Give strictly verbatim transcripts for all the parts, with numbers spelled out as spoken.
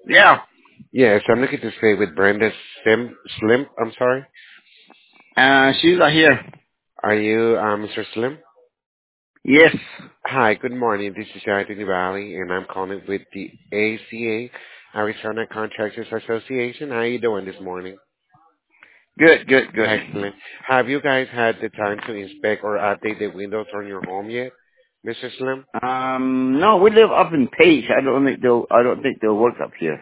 Yeah. Yes, I'm looking to stay with Brenda Sim, Slim. I'm sorry. Uh, she's not here. Are you uh, mister Slim? Yes. Hi, good morning. This is Anthony Valley, and I'm calling with the A C A, Arizona Contractors Association. How are you doing this morning? Good, good, good. Excellent. Have you guys had the time to inspect or update the windows on your home yet, mister Slim? Um, no, we live up in Page. I don't think they'll, I don't think they'll work up here.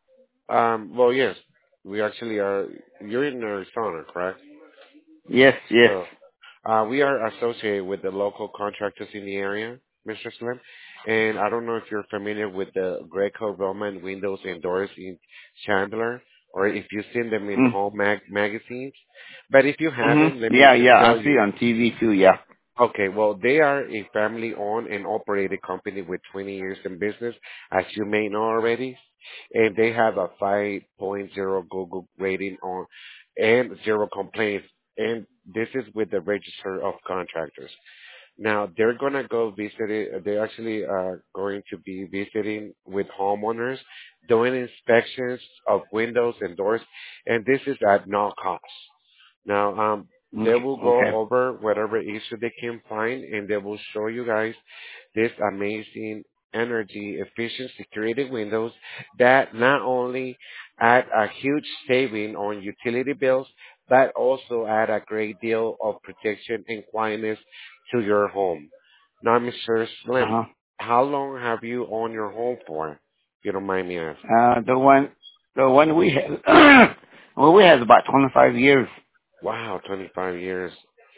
Um, well, yes. We actually are. You're in Arizona, correct? Yes, yes. So, uh, we are associated with the local contractors in the area, mister Slim. And I don't know if you're familiar with the Greco Roman windows and doors in Chandler, or if you've seen them in Mm. home mag- magazines. But if you haven't, let Mm-hmm. me Yeah, just yeah, tell I see you. on T V too, yeah. Okay, well, they are a family-owned and operated company with twenty years in business, as you may know already, and they have a five point zero Google rating on and zero complaints, and this is with the Register of Contractors. Now they're gonna go visit it. They actually are going to be visiting with homeowners, doing inspections of windows and doors, and this is at no cost. Now, um, they Okay, will go okay. over whatever issue they can find, and they will show you guys this amazing energy efficient security windows that not only add a huge saving on utility bills, but also add a great deal of protection and quietness to your home. Now, mister Slim, Uh-huh. how long have you owned your home for? If you don't mind me asking. Uh, the one, the one we have, well, we have about twenty-five years. Wow, twenty-five years.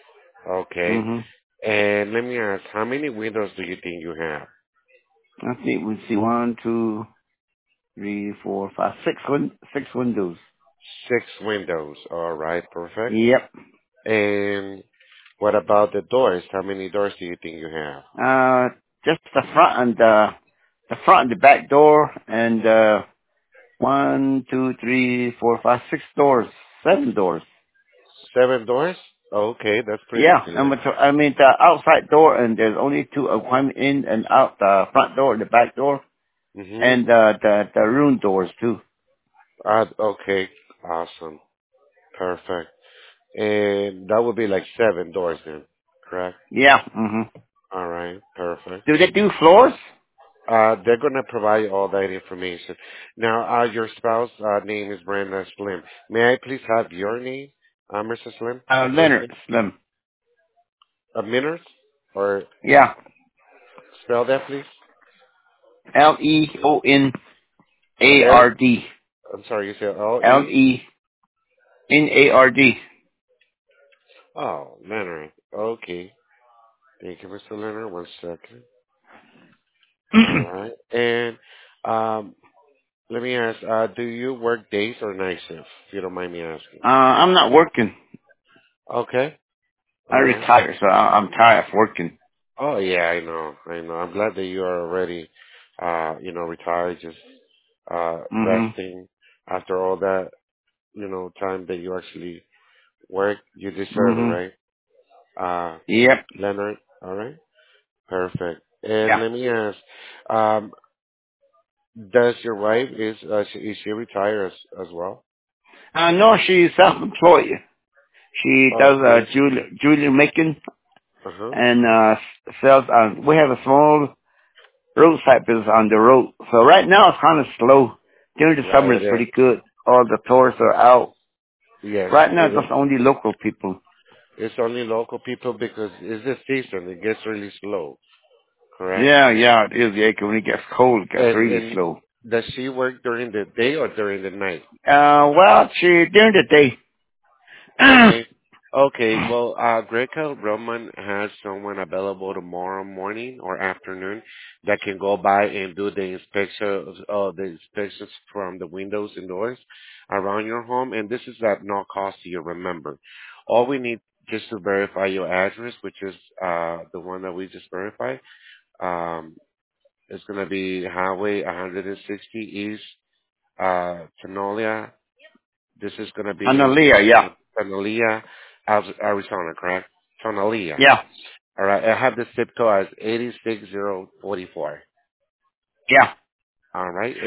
Okay. Mm-hmm. And let me ask, how many windows do you think you have? Let's see, we see one, two, three, four, five, six, win- six windows. Six windows. All right, perfect. Yep. And what about the doors? How many doors do you think you have? Uh, just the front and the, the front and the back door and, uh, one, two, three, four, five, six doors, seven doors. Seven doors? Okay, that's pretty Yeah, and good. with, I mean the outside door and there's only two, uh, one in and out, the front door and the back door Mm-hmm. and, uh, the, the room doors too. Uh, okay, awesome. Perfect. And that would be like seven doors then, correct? Yeah, hmm All right, perfect. Do they do floors? Uh, they're gonna provide all that information. Now, uh, your spouse uh, name is Brenda Slim. May I please have your name, uh, mister Slim, Uh, your first Leonard name? Slim. A minute? Or Yeah. spell that, please. L E O N A L. R D. I'm sorry, you said L L E. E N A R D. Oh, Leonard. Okay. Thank you, mister Leonard. One second. All right. And um, let me ask. Uh, do you work days or night shifts? If you don't mind me asking. Uh, I'm not working. Okay. I All right. retired, so I- I'm tired of working. Oh yeah, I know. I know. I'm glad that you are already, uh, you know, retired, just uh, hmm resting after all that, you know, time that you actually work. You deserve it, hmm right? Uh, Yep. Leonard. All right. Perfect. And Yeah. let me ask, um, does your wife is uh, she, is she retired as, as well? Uh, no, she's self-employed. She does, uh, Okay. jewelry, jewelry making Uh huh. and, uh, sells, uh, we have a small roadside business on the road. So right now it's kind of slow. During the Right. summer It it's is. pretty good. All the tourists are out. Yes. Right now It it's is. just only local people. It's only local people because it's the season. It gets really slow. Correct. Yeah, yeah, it is. Yeah, 'cause when it gets cold, it gets And really and slow. does she work during the day or during the night? Uh, well, she, during the day. Okay. Okay. Well, uh, Greco Roman has someone available tomorrow morning or afternoon that can go by and do the inspections, uh, the inspections from the windows and doors around your home. And this is at no cost to you, remember. All we need just to verify your address, which is, uh, the one that we just verified, um, is going to be Highway one sixty East, uh, Tenolia. This is going to be in Analia, yeah. Tonalea, Ari- Arizona, correct? Tonalea. Yeah, All right. I have the zip code as eight six zero four four. yeah. All right.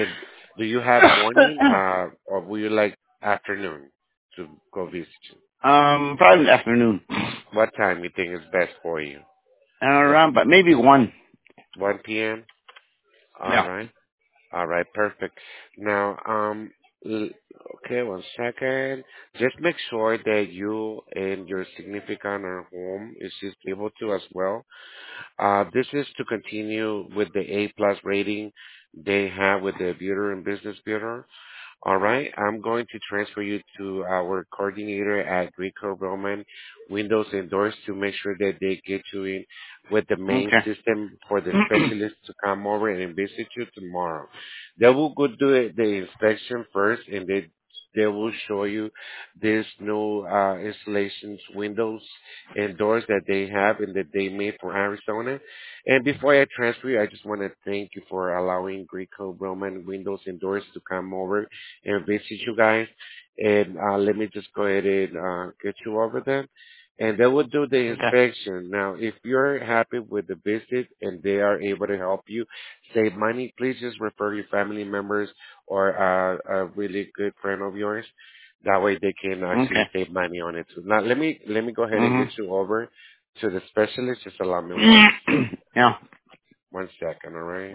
Do you have morning, uh, or will you like afternoon to go visit you? um, probably in the afternoon. What time you think is best for you? Around, but maybe one. one p m. All Yeah. right. All right. Perfect. Now, um, l- okay, one second. Just make sure that you and your significant or home is just able to as well. Uh, this is to continue with the A plus rating they have with the Bureau and Business Bureau. All right, I'm going to transfer you to our coordinator at Rico Roman Windows and Doors to make sure that they get you in with the main Okay. system for the specialist to come over and visit you tomorrow. They will go do it- the inspection first, and they they will show you these new uh, installations, windows and doors that they have and that they made for Arizona. And before I transfer you, I just want to thank you for allowing Greco Roman Windows and Doors to come over and visit you guys. And uh, let me just go ahead and uh, get you over them. And they will do the Okay. inspection. Now, if you're happy with the visit and they are able to help you save money, please just refer your family members or uh, a really good friend of yours. That way they can Okay. actually save money on it too. Now, let me let me go ahead and get Mhm. you over to the specialist. Just allow me one Yeah. one second, all right?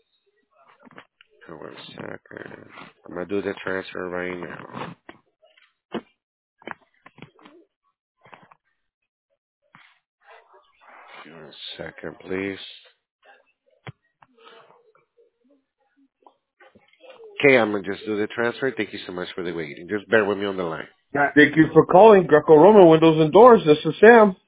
One second. I'm gonna do the transfer right now. One second, please. Okay, I'm gonna just do the transfer. Thank you so much for the waiting. Just bear with me on the line. Thank you for calling Greco-Roman Windows and Doors. This is Sam.